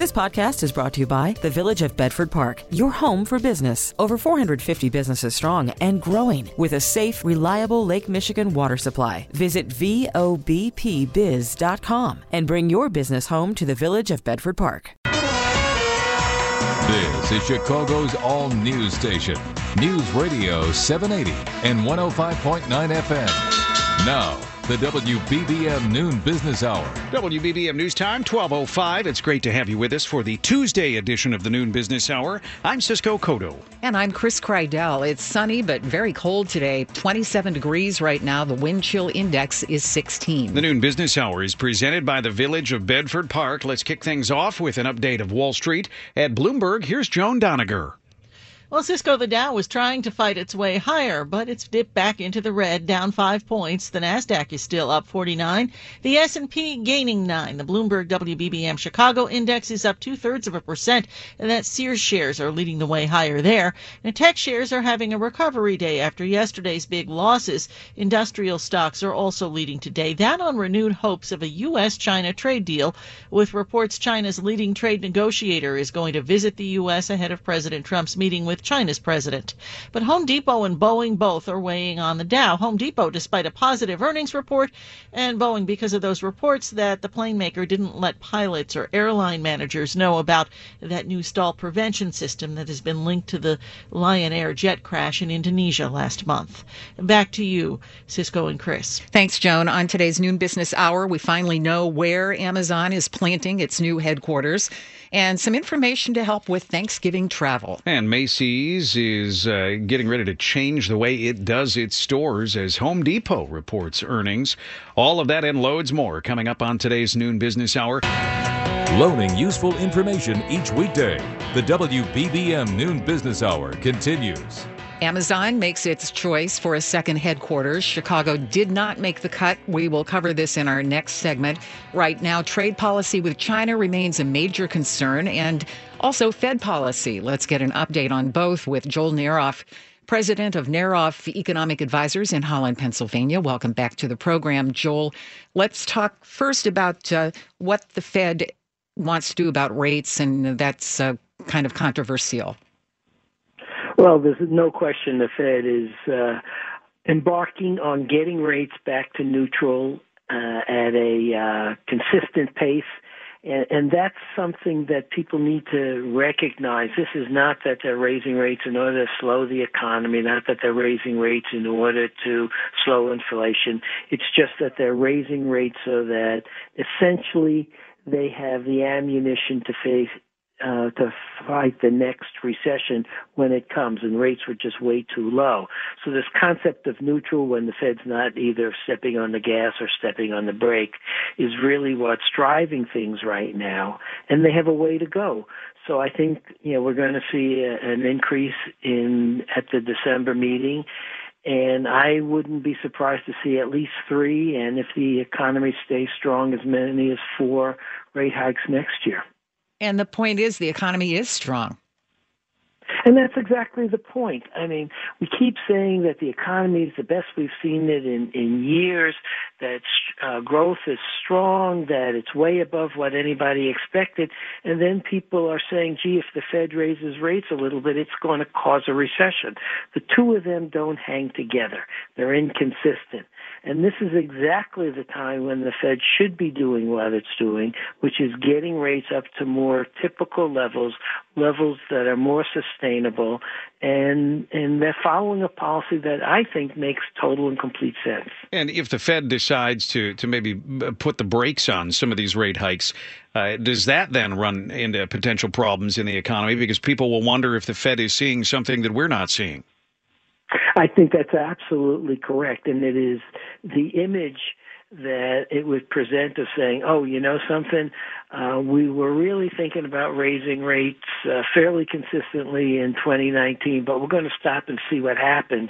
This podcast is brought to you by the Village of Bedford Park, your home for business. Over 450 businesses strong and growing with a safe, reliable Lake Michigan water supply. Visit VOBPBiz.com and bring your business home to the Village of Bedford Park. This is Chicago's all-news station, News Radio 780 and 105.9 FM. Now, the WBBM Noon Business Hour. WBBM News Time, 12:05. It's great to have you with us for the Tuesday edition of the Noon Business Hour. I'm Cisco Cotto. And I'm Chris Kreidel. It's sunny but very cold today. 27 degrees right now. The wind chill index is 16. The Noon Business Hour is presented by the Village of Bedford Park. Let's kick things off with an update of Wall Street. At Bloomberg, here's Joan Doniger. Well, Cisco, the Dow was trying to fight its way higher, but it's dipped back into the red, down 5 points. The Nasdaq is still up 49. The S&P gaining 9. The Bloomberg WBBM Chicago Index is up 0.2%, and that Sears shares are leading the way higher there. And tech shares are having a recovery day after yesterday's big losses. Industrial stocks are also leading today. That on renewed hopes of a U.S.-China trade deal, with reports China's leading trade negotiator is going to visit the U.S. ahead of President Trump's meeting with China's president. But Home Depot and Boeing both are weighing on the Dow. Home Depot despite a positive earnings report, and Boeing because of those reports that the plane maker didn't let pilots or airline managers know about that new stall prevention system that has been linked to the Lion Air jet crash in Indonesia last month. Back to you, Cisco and Chris. Thanks, Joan. On today's Noon Business Hour, we finally know where Amazon is planting its new headquarters and some information to help with Thanksgiving travel. And Macy's is getting ready to change the way it does its stores as Home Depot reports earnings. All of that and loads more coming up on today's Noon Business Hour. Loaning useful information each weekday. The WBBM Noon Business Hour continues. Amazon makes its choice for a second headquarters. Chicago did not make the cut. We will cover this in our next segment. Right now, trade policy with China remains a major concern, and also Fed policy. Let's get an update on both with Joel Neroff, president of Neroff Economic Advisors in Holland, Pennsylvania. Welcome back to the program, Joel. Let's talk first about what the Fed wants to do about rates, and that's kind of controversial. Well, there's no question the Fed is embarking on getting rates back to neutral at a consistent pace, and that's something that people need to recognize. This is not that they're raising rates in order to slow the economy, not that they're raising rates in order to slow inflation. It's just that they're raising rates so that essentially they have the ammunition to fight the next recession when it comes, and rates were just way too low. So this concept of neutral when the Fed's not either stepping on the gas or stepping on the brake is really what's driving things right now, and they have a way to go. So I think we're going to see an increase at the December meeting, and I wouldn't be surprised to see at least 3, and if the economy stays strong, as many as 4 rate hikes next year. And the point is the economy is strong. And that's exactly the point. I mean, we keep saying that the economy is the best we've seen it in years, that growth is strong, that it's way above what anybody expected. And then people are saying, gee, if the Fed raises rates a little bit, it's going to cause a recession. The two of them don't hang together. They're inconsistent. And this is exactly the time when the Fed should be doing what it's doing, which is getting rates up to more typical levels that are more sustainable, and they're following a policy that I think makes total and complete sense. And if the Fed decides to maybe put the brakes on some of these rate hikes, does that then run into potential problems in the economy? Because people will wonder if the Fed is seeing something that we're not seeing. I think that's absolutely correct, and it is the image that it would present of saying, oh, you know something, we were really thinking about raising rates fairly consistently in 2019, but we're going to stop and see what happens.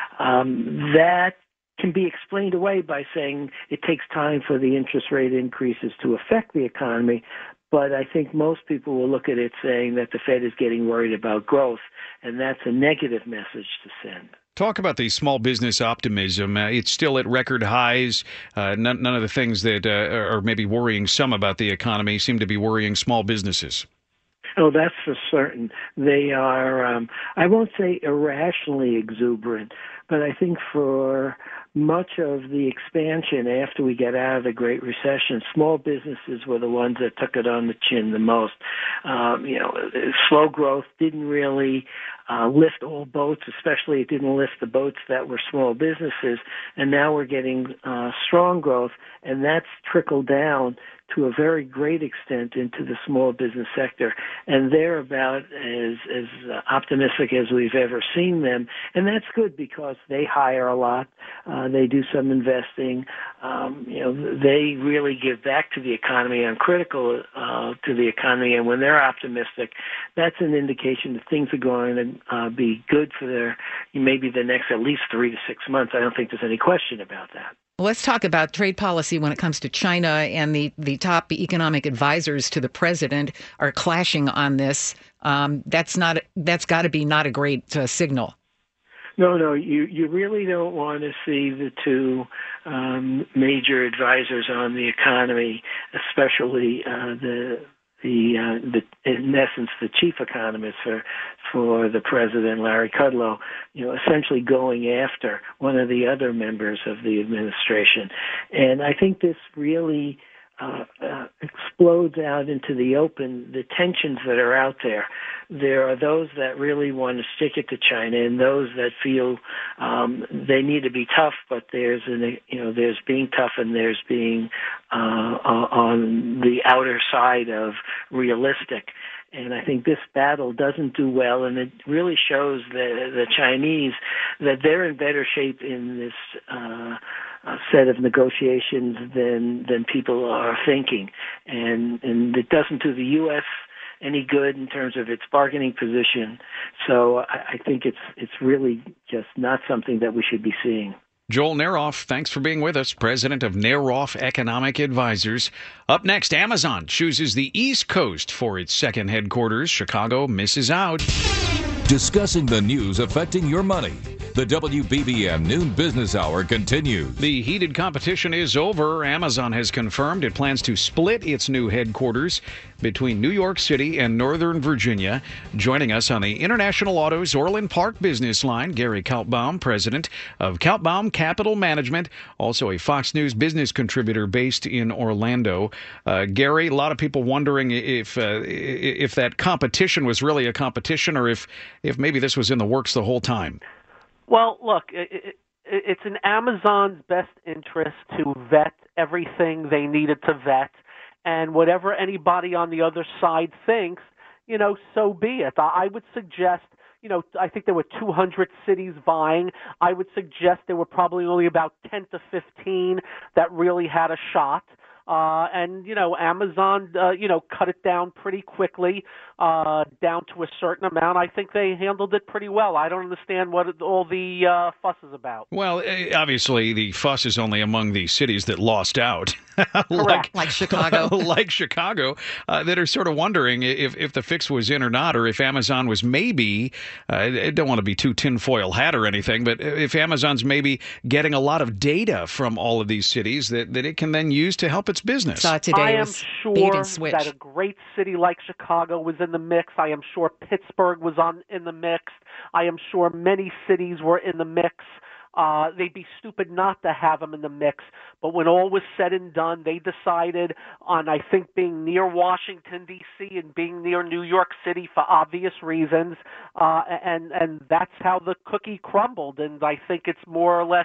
That can be explained away by saying it takes time for the interest rate increases to affect the economy. But I think most people will look at it saying that the Fed is getting worried about growth, and that's a negative message to send. Talk about the small business optimism. It's still at record highs. None of the things that are maybe worrying some about the economy seem to be worrying small businesses. Oh, that's for certain. They are, I won't say irrationally exuberant, but I think for much of the expansion after we get out of the Great Recession, small businesses were the ones that took it on the chin the most. Slow growth didn't really lift all boats, especially it didn't lift the boats that were small businesses, and now we're getting strong growth, and that's trickled down to a very great extent into the small business sector, and they're about as optimistic as we've ever seen them, and that's good because they hire a lot, they do some investing, they really give back to the economy and critical to the economy, and when they're optimistic, that's an indication that things are going to be good for maybe the next at least 3 to 6 months. I don't think there's any question about that. Let's talk about trade policy when it comes to China, and the top economic advisors to the president are clashing on this. That's got to be not a great signal. No, you really don't want to see the two major advisors on the economy, especially in essence, the chief economist for the president, Larry Kudlow, essentially going after one of the other members of the administration. And I think this really explodes out into the open, the tensions that are out there. There are those that really want to stick it to China, and those that feel they need to be tough. But there's being tough, and there's being on the outer side of realistic. And I think this battle doesn't do well, and it really shows the Chinese that they're in better shape in this set of negotiations than people are thinking. And it doesn't do the U.S. any good in terms of its bargaining position. So I think it's really just not something that we should be seeing. Joel Neroff, thanks for being with us, president of Neroff Economic Advisors. Up next, Amazon chooses the East Coast for its second headquarters. Chicago misses out. Discussing the news affecting your money. The WBBM Noon Business Hour continues. The heated competition is over. Amazon has confirmed it plans to split its new headquarters between New York City and Northern Virginia. Joining us on the International Autos Orland Park business line, Gary Kaltbaum, president of Kaltbaum Capital Management, also a Fox News business contributor based in Orlando. Gary, a lot of people wondering if that competition was really a competition, or if maybe this was in the works the whole time. Well, look, it's in Amazon's best interest to vet everything they needed to vet, and whatever anybody on the other side thinks, so be it. I would suggest, I think there were 200 cities vying. I would suggest there were probably only about 10 to 15 that really had a shot. And Amazon, cut it down pretty quickly, down to a certain amount. I think they handled it pretty well. I don't understand what all the fuss is about. Well, obviously, the fuss is only among the cities that lost out. like Chicago. Like Chicago, that are sort of wondering if the fix was in or not, or if Amazon was maybe, I don't want to be too tinfoil hat or anything, but if Amazon's maybe getting a lot of data from all of these cities that it can then use to help its business. Today I am was sure bait and switch. that a great city like Chicago was in the mix. I am sure Pittsburgh was in the mix. I am sure many cities were in the mix. They'd be stupid not to have them in the mix. But when all was said and done, they decided on, I think, being near Washington, D.C. and being near New York City for obvious reasons. And that's how the cookie crumbled. And I think it's more or less,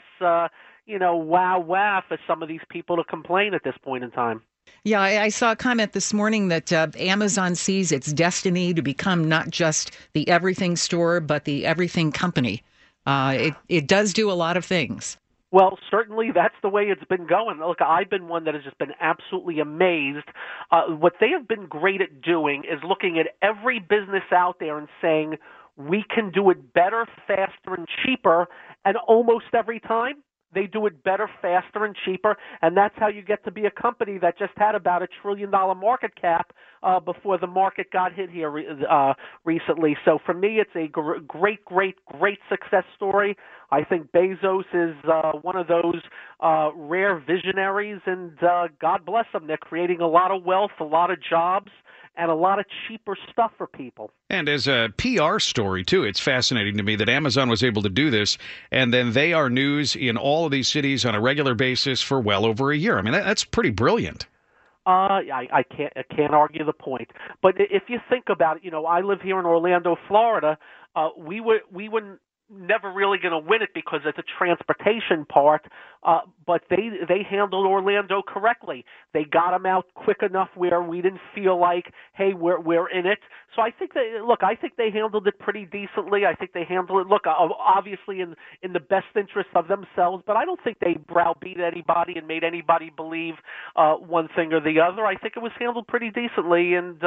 wow for some of these people to complain at this point in time. Yeah, I saw a comment this morning that Amazon sees its destiny to become not just the everything store, but the everything company. It does do a lot of things. Well, certainly that's the way it's been going. Look, I've been one that has just been absolutely amazed. What they have been great at doing is looking at every business out there and saying, we can do it better, faster, and cheaper, and almost every time They do it better, faster, and cheaper, and that's how you get to be a company that just had about $1 trillion market cap before the market got hit here recently. So for me, it's a great success story. I think Bezos is one of those rare visionaries, and God bless them. They're creating a lot of wealth, a lot of jobs, and a lot of cheaper stuff for people. And as a PR story, too, it's fascinating to me that Amazon was able to do this, and then they are news in all of these cities on a regular basis for well over a year. I mean, that's pretty brilliant. I can't argue the point. But if you think about it, I live here in Orlando, Florida. We were never really going to win it because of the transportation part, but they handled Orlando correctly. They got them out quick enough where we didn't feel like, hey, we're in it. So I think they handled it pretty decently. I think they handled it, obviously in the best interest of themselves, but I don't think they browbeat anybody and made anybody believe one thing or the other. I think it was handled pretty decently, and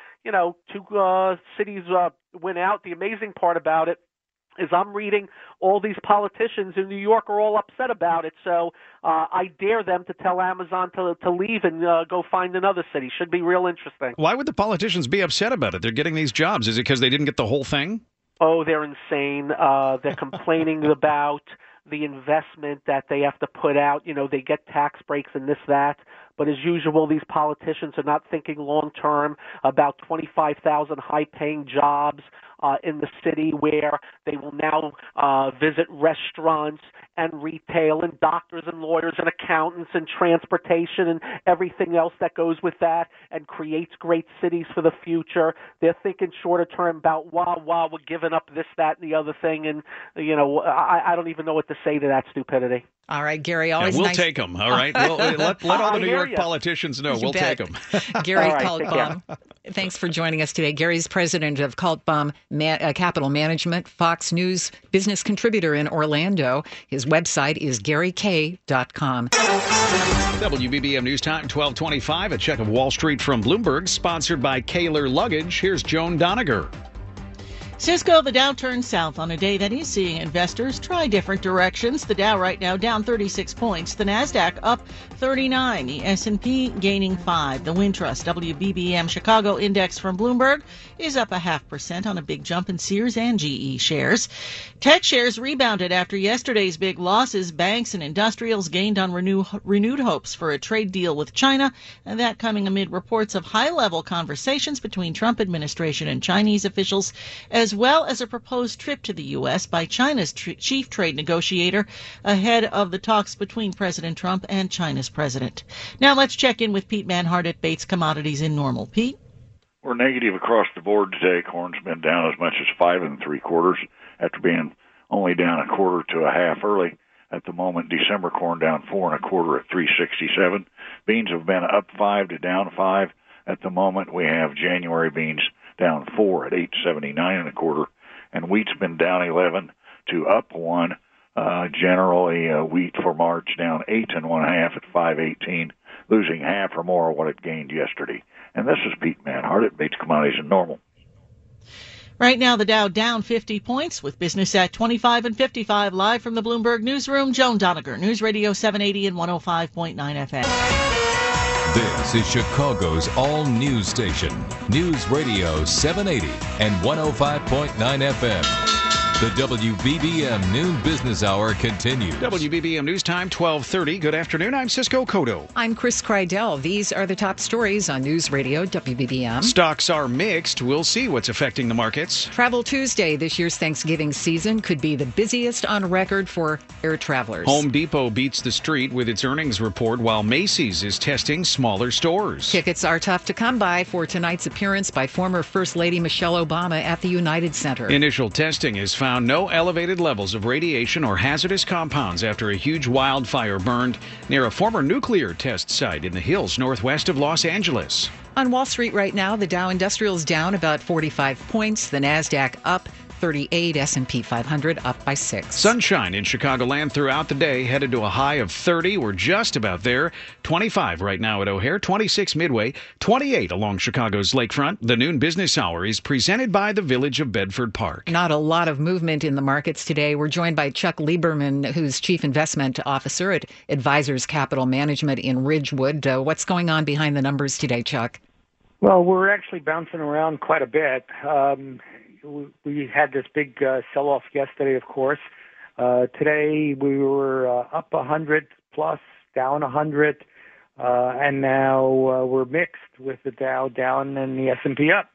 two cities went out. The amazing part about it is I'm reading all these politicians in New York are all upset about it. So I dare them to tell Amazon to leave and go find another city. Should be real interesting. Why would the politicians be upset about it? They're getting these jobs. Is it because they didn't get the whole thing? Oh, they're insane. They're complaining about the investment that they have to put out. They get tax breaks and this, that. But as usual, these politicians are not thinking long-term about 25,000 high-paying jobs in the city where they will now visit restaurants and retail and doctors and lawyers and accountants and transportation and everything else that goes with that, and creates great cities for the future. They're thinking shorter term about, we're giving up this, that, and the other thing. And, I don't even know what to say to that stupidity. All right, Gary, always we'll nice. take them, all right? Let all the New York politicians know. We'll take them. Gary Kaltbaum, thanks for joining us today. Gary's president of Kaltbaum Capital Management, Fox News business contributor in Orlando. His website is GaryK.com. WBBM News Time, 1225. A check of Wall Street from Bloomberg, sponsored by Kaler Luggage. Here's Joan Doniger. Cisco, the Dow turned south on a day that is seeing investors try different directions. The Dow right now down 36 points. The Nasdaq up 39. The S&P gaining 5. The Wintrust WBBM Chicago Index from Bloomberg is up 0.5% on a big jump in Sears and GE shares. Tech shares rebounded after yesterday's big losses. Banks and industrials gained on renewed hopes for a trade deal with China, and that coming amid reports of high-level conversations between Trump administration and Chinese officials, as well as a proposed trip to the U.S. by China's chief trade negotiator ahead of the talks between President Trump and China's president. Now let's check in with Pete Manhart at Bates Commodities in Normal. Pete? We're negative across the board today. Corn's been down as much as 5 3/4 after being only down 1/4 to 1/2 early. At the moment, December corn down 4 1/4 at $3.67. Beans have been up 5 to down 5. At the moment, we have January beans down 4 at $8.79 1/4, and wheat's been down 11 to up 1. Generally, wheat for March down 8 1/2 at $5.18, losing half or more of what it gained yesterday. And this is Pete Manhart at Bates Commodities in Normal. Right now, the Dow down 50 points with business at 25 and 55. Live from the Bloomberg Newsroom, Joan Doniger, News Radio 780 and 105.9 FM. This is Chicago's all-news station, News Radio 780 and 105.9 FM. The WBBM Noon Business Hour continues. WBBM News Time, 1230. Good afternoon. I'm Cisco Cotto. I'm Chris Kreidel. These are the top stories on News Radio WBBM. Stocks are mixed. We'll see what's affecting the markets. Travel Tuesday, this year's Thanksgiving season, could be the busiest on record for air travelers. Home Depot beats the street with its earnings report, while Macy's is testing smaller stores. Tickets are tough to come by for tonight's appearance by former First Lady Michelle Obama at the United Center. Initial testing has found no elevated levels of radiation or hazardous compounds after a huge wildfire burned near a former nuclear test site in the hills northwest of Los Angeles. On Wall Street right now, the Dow Industrials down about 45 points, the Nasdaq up 38. S&P 500 up by 6. Sunshine in Chicagoland throughout the day, headed to a high of 30. We're just about there. 25 right now at O'Hare, 26 Midway, 28 along Chicago's lakefront. The noon business hour is presented by the Village of Bedford Park. Not a lot of movement in the markets today. We're joined by Chuck Lieberman, who's Chief Investment Officer at Advisors Capital Management in Ridgewood. What's going on behind the numbers today, Chuck? Well, we're actually bouncing around quite a bit. We had this big sell-off yesterday, of course. Today we were up 100 plus, down 100, and now we're mixed with the Dow down and the S&P up.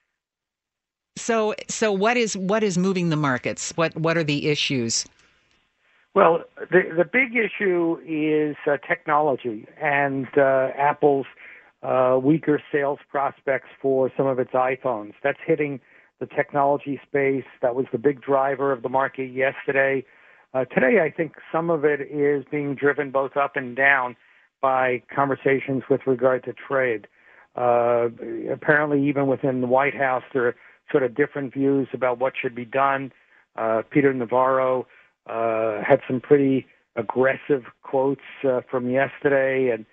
So what is moving the markets? What are the issues? Well, the big issue is technology and Apple's weaker sales prospects for some of its iPhones. That's hitting the technology space. That was the big driver of the market yesterday. Today, I think some of it is being driven both up and down by conversations with regard to trade. Apparently, even within the White House, there are sort of different views about what should be done. Peter Navarro had some pretty aggressive quotes from yesterday, and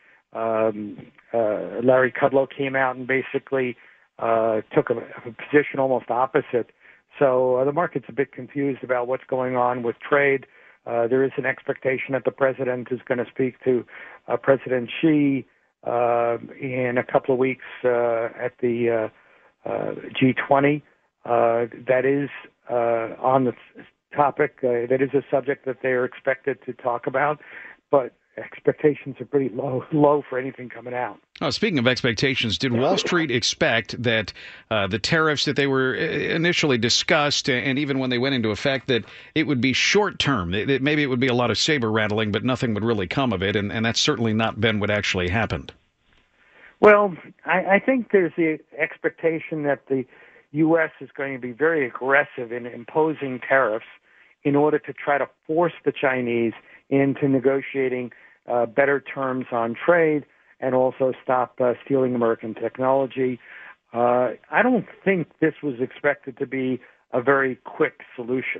Larry Kudlow came out and basically took a position almost opposite. So the market's a bit confused about what's going on with trade. There is an expectation that the president is going to speak to President Xi in a couple of weeks at the G20. That is on the topic. That is a subject that they are expected to talk about, but expectations are pretty low for anything coming out. Oh, speaking of expectations, did Wall Street expect that the tariffs that they were initially discussed, and even when they went into effect, that it would be short term? Maybe it would be a lot of saber rattling, but nothing would really come of it, and that's certainly not been what actually happened. Well, I think there's the expectation that the U.S. is going to be very aggressive in imposing tariffs in order to try to force the Chinese into negotiating better terms on trade and also stop stealing American technology. I don't think this was expected to be a very quick solution.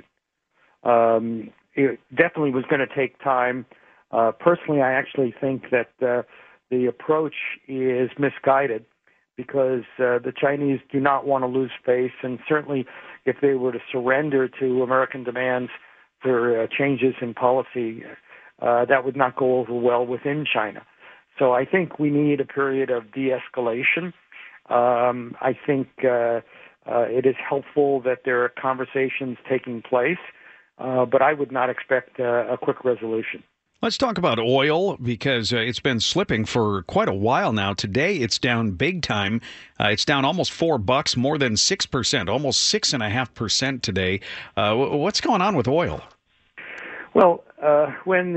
It definitely was going to take time. Personally, I actually think that the approach is misguided because the Chinese do not want to lose face, and certainly if they were to surrender to American demands for changes in policy, that would not go over well within China. So I think we need a period of de-escalation. I think it is helpful that there are conversations taking place, but I would not expect a quick resolution. Let's talk about oil because it's been slipping for quite a while now. Today it's down big time. It's down almost $4, more than 6%, almost 6.5% today. What's going on with oil? Well, when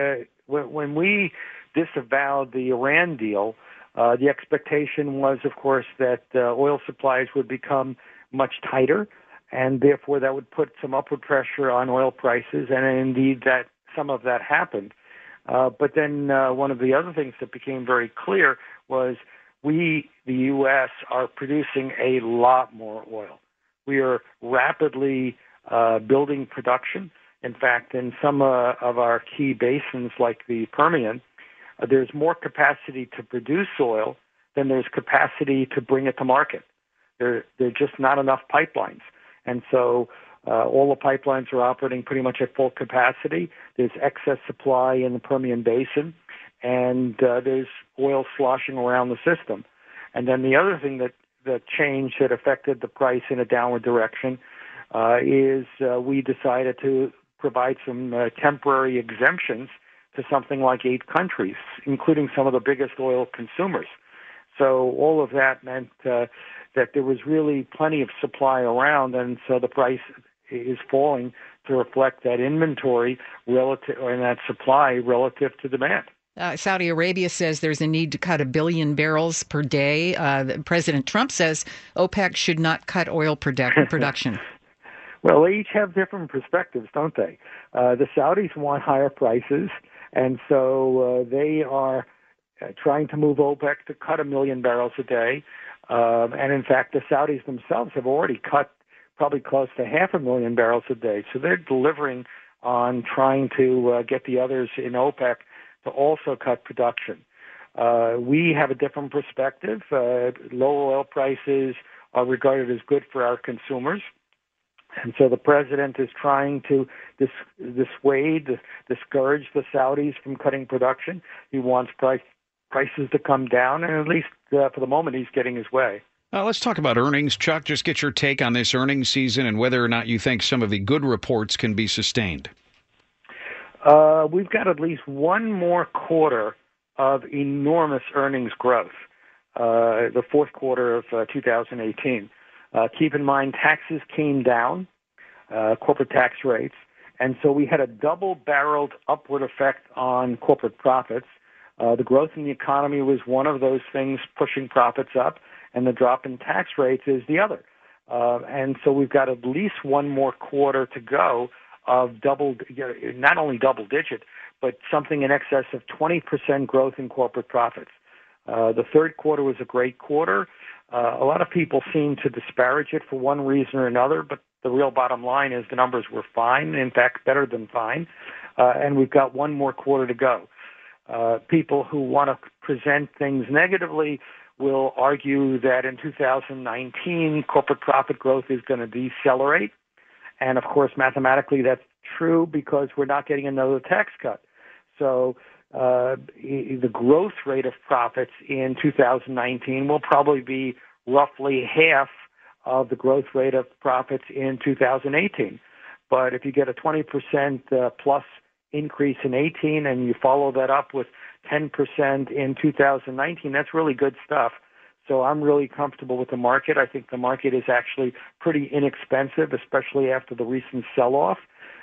we disavowed the Iran deal, the expectation was, of course, that oil supplies would become much tighter, and therefore that would put some upward pressure on oil prices, and indeed that some of that happened. But then one of the other things that became very clear was we, the U.S., are producing a lot more oil. We are rapidly building production. In fact, in some of our key basins like the Permian, there's more capacity to produce oil than there's capacity to bring it to market. There are just not enough pipelines. And so all the pipelines are operating pretty much at full capacity. There's excess supply in the Permian Basin, and there's oil sloshing around the system. And then the other thing that changed that affected the price in a downward direction is we decided to provide some temporary exemptions to something like 8 countries, including some of the biggest oil consumers. So all of that meant that there was really plenty of supply around, and so the price is falling to reflect that inventory relative, or that supply relative to demand. Saudi Arabia says there's a need to cut 1 billion barrels per day. President Trump says OPEC should not cut oil production. Well, they each have different perspectives, don't they? The Saudis want higher prices, and so they are trying to move OPEC to cut 1 million barrels a day. And in fact, the Saudis themselves have already cut probably close to 500,000 barrels a day. So they're delivering on trying to get the others in OPEC to also cut production. We have a different perspective. Low oil prices are regarded as good for our consumers. And so the president is trying to dissuade, discourage the Saudis from cutting production. He wants prices to come down, and at least for the moment, he's getting his way. Let's talk about earnings. Chuck, just get your take on this earnings season and whether or not you think some of the good reports can be sustained. We've got at least one more quarter of enormous earnings growth, the fourth quarter of 2018. Keep in mind, taxes came down, corporate tax rates, and so we had a double-barreled upward effect on corporate profits. The growth in the economy was one of those things pushing profits up, and the drop in tax rates is the other. And so we've got at least one more quarter to go of not only double-digit, but something in excess of 20% growth in corporate profits. The third quarter was a great quarter. A lot of people seem to disparage it for one reason or another, but the real bottom line is the numbers were fine, in fact, better than fine, and we've got one more quarter to go. People who want to present things negatively will argue that in 2019, corporate profit growth is going to decelerate. And, of course, mathematically that's true because we're not getting another tax cut. So the growth rate of profits in 2019 will probably be roughly half of the growth rate of profits in 2018. But if you get a 20% plus increase in 18 and you follow that up with 10% in 2019, that's really good stuff. So I'm really comfortable with the market. I think the market is actually pretty inexpensive, especially after the recent sell-off.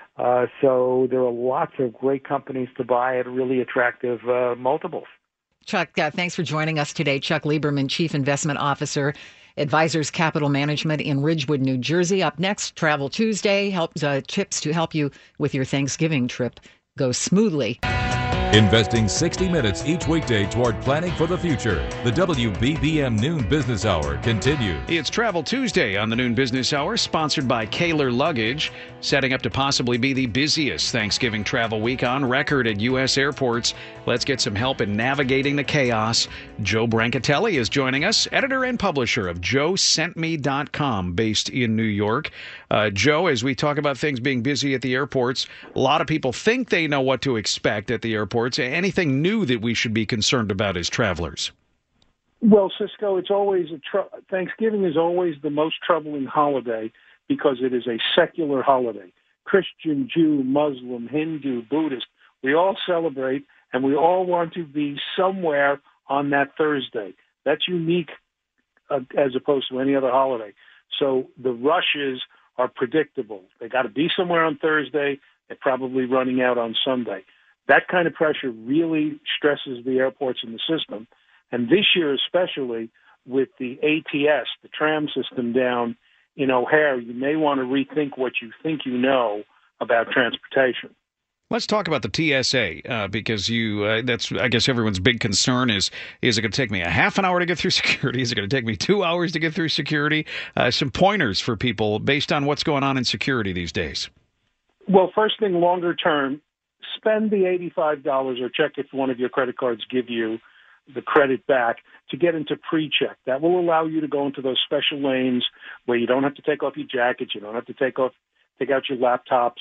So there are lots of great companies to buy at really attractive multiples. Chuck, thanks for joining us today. Chuck Lieberman, Chief Investment Officer, Advisors Capital Management in Ridgewood, New Jersey. Up next, Travel Tuesday, tips to help you with your Thanksgiving trip go smoothly. Investing 60 minutes each weekday toward planning for the future. The WBBM Noon Business Hour continues. It's Travel Tuesday on the Noon Business Hour, sponsored by Kaler Luggage, setting up to possibly be the busiest Thanksgiving travel week on record at U.S. airports. Let's get some help in navigating the chaos. Joe Brancatelli is joining us, editor and publisher of JoeSentMe.com, based in New York. Joe, as we talk about things being busy at the airports, a lot of people think they know what to expect at the airports. Anything new that we should be concerned about as travelers? Well, Cisco, it's always Thanksgiving is always the most troubling holiday because it is a secular holiday. Christian, Jew, Muslim, Hindu, Buddhist, we all celebrate, and we all want to be somewhere on that Thursday. That's unique as opposed to any other holiday. So the rushes are predictable. They got to be somewhere on Thursday. They're probably running out on Sunday. That kind of pressure really stresses the airports in the system. And this year especially, with the ATS, the tram system down in O'Hare, you may want to rethink what you think you know about transportation. Let's talk about the TSA, because that's, I guess, everyone's big concern is it going to take me a half an hour to get through security? Is it going to take me 2 hours to get through security? Some pointers for people based on what's going on in security these days. Well, first thing, longer term, spend the $85 or check if one of your credit cards give you the credit back to get into pre-check. That will allow you to go into those special lanes where you don't have to take off your jackets, you don't have to take out your laptops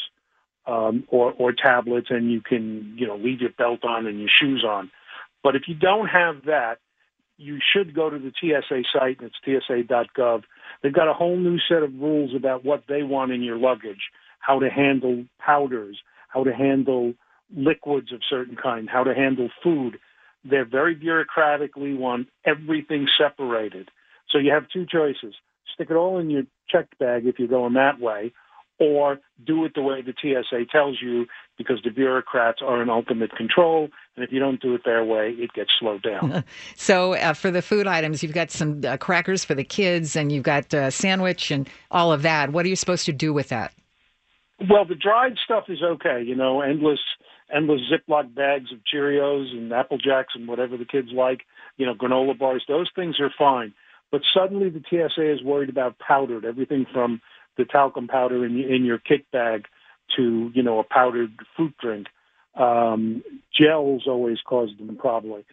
or tablets, and you can leave your belt on and your shoes on. But if you don't have that, you should go to the TSA site, and it's tsa.gov. They've got a whole new set of rules about what they want in your luggage, how to handle powders, how to handle liquids of certain kind, how to handle food. They're very bureaucratically want everything separated. So you have two choices. Stick it all in your checked bag if you're going that way, or do it the way the TSA tells you, because the bureaucrats are in ultimate control, and if you don't do it their way, it gets slowed down. So for the food items, you've got some crackers for the kids, and you've got a sandwich and all of that. What are you supposed to do with that? Well, the dried stuff is okay, endless Ziploc bags of Cheerios and Apple Jacks and whatever the kids like, granola bars, those things are fine. But suddenly the TSA is worried about powdered, everything from the talcum powder in your kit bag to, a powdered fruit drink. Gels always cause them problems.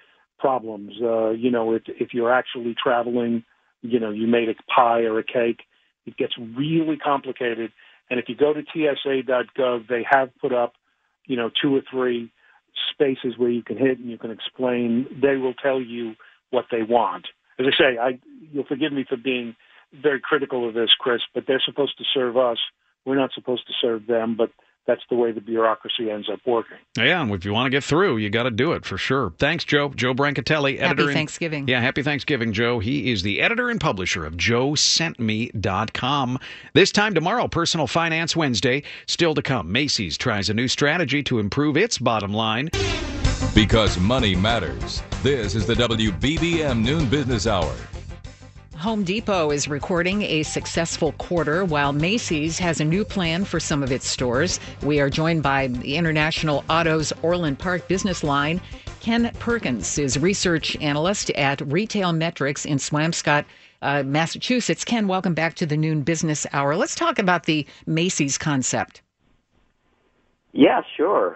If you're actually traveling, you made a pie or a cake, it gets really complicated. And if you go to TSA.gov, they have put up, 2 or 3 spaces where you can hit and you can explain. They will tell you what they want. As I say, you'll forgive me for being very critical of this, Chris, but they're supposed to serve us. We're not supposed to serve them, but that's the way the bureaucracy ends up working. Yeah, and if you want to get through, you got to do it for sure. Thanks, Joe. Joe Brancatelli, editor. Happy Thanksgiving. Happy Thanksgiving, Joe. He is the editor and publisher of JoeSentMe.com. This time tomorrow, Personal Finance Wednesday. Still to come, Macy's tries a new strategy to improve its bottom line. Because money matters. This is the WBBM Noon Business Hour. Home Depot is recording a successful quarter, while Macy's has a new plan for some of its stores. We are joined by the International Autos Orland Park business line. Ken Perkins is research analyst at Retail Metrics in Swampscott, Massachusetts. Ken, welcome back to the Noon Business Hour. Let's talk about the Macy's concept. Yeah, sure.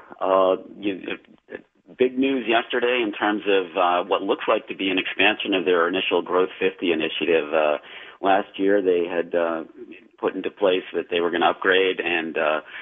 Big news yesterday in terms of what looks like to be an expansion of their initial Growth 50 initiative. Last year they had put into place that they were going to upgrade and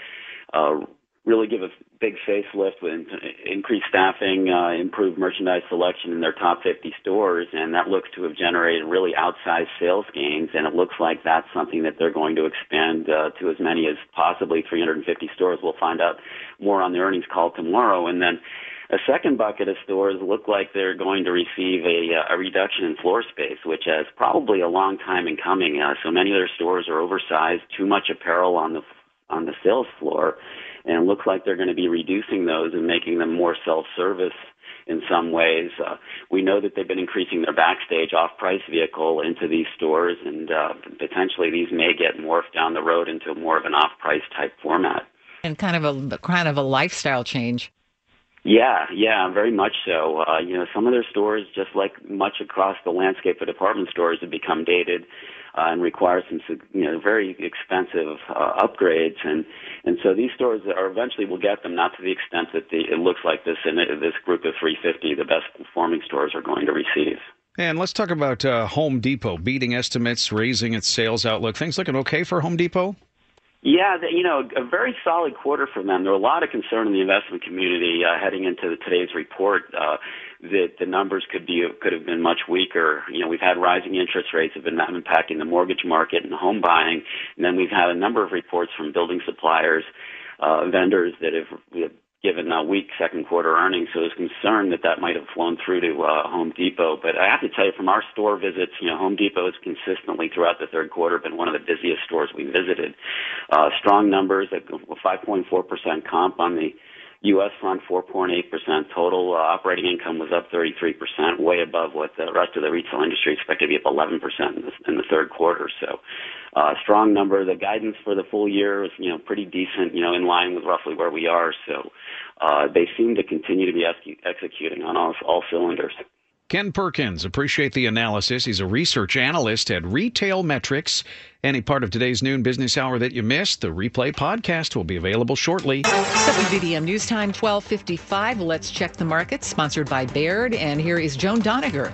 really give a big facelift with increased staffing, improved merchandise selection in their top 50 stores, and that looks to have generated really outsized sales gains, and it looks like that's something that they're going to expand to as many as possibly 350 stores. We'll find out more on the earnings call tomorrow. And then a second bucket of stores look like they're going to receive a reduction in floor space, which is probably a long time in coming. So many of their stores are oversized, too much apparel on the sales floor, and it looks like they're going to be reducing those and making them more self-service in some ways. We know that they've been increasing their backstage off-price vehicle into these stores, and potentially these may get morphed down the road into more of an off-price type format. And kind of a lifestyle change. Yeah, very much so. Some of their stores, just like much across the landscape of department stores, have become dated and require some, very expensive upgrades. And so these stores are eventually will get them, not to the extent that it looks like this group of 350, the best performing stores, are going to receive. And let's talk about Home Depot beating estimates, raising its sales outlook. Things looking okay for Home Depot? Yeah, a very solid quarter for them. There were a lot of concern in the investment community heading into today's report that the numbers could have been much weaker. We've had rising interest rates have been impacting the mortgage market and home buying, and then we've had a number of reports from building suppliers, vendors that have given weak second quarter earnings. So there's concern that might have flown through to Home Depot. But I have to tell you, from our store visits, Home Depot has consistently throughout the third quarter been one of the busiest stores we visited. Strong numbers, at 5.4% comp on the U.S. front, 4.8% total. Operating income was up 33%, way above what the rest of the retail industry expected to be up 11% in the third quarter. So strong number. The guidance for the full year is, pretty decent, in line with roughly where we are. So they seem to continue to be executing on all cylinders. Ken Perkins, appreciate the analysis. He's a research analyst at Retail Metrics. Any part of today's Noon Business Hour that you missed, the replay podcast will be available shortly. WBBM News Time, 12:55. Let's check the markets, sponsored by Baird. And here is Joan Doniger.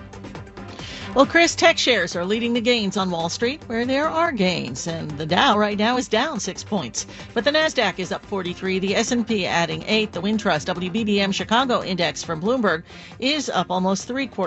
Well, Chris, tech shares are leading the gains on Wall Street, where there are gains. And the Dow right now is down 6 points. But the NASDAQ is up 43, the S&P adding 8. The Wintrust WBBM Chicago Index from Bloomberg is up almost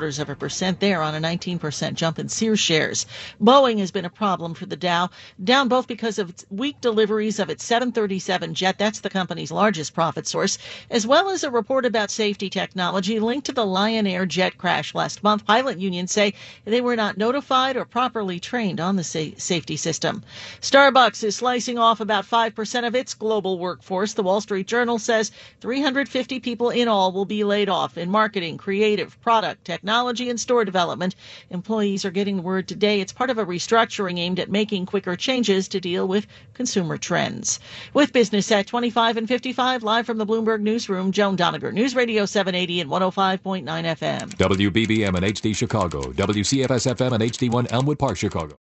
0.75% there on a 19% jump in Sears shares. Boeing has been a problem for the Dow, down both because of its weak deliveries of its 737 jet, that's the company's largest profit source, as well as a report about safety technology linked to the Lion Air jet crash last month. Pilot unions say they were not notified or properly trained on the safety system. Starbucks is slicing off about 5% of its global workforce. The Wall Street Journal says 350 people in all will be laid off in marketing, creative, product, technology, and store development. Employees are getting the word today. It's part of a restructuring aimed at making quicker changes to deal with consumer trends. With business at 25 and 55, live from the Bloomberg Newsroom, Joan Doniger, News Radio 780 and 105.9 FM. WBBM and HD Chicago, WCFS FM and HD1 Elmwood Park, Chicago.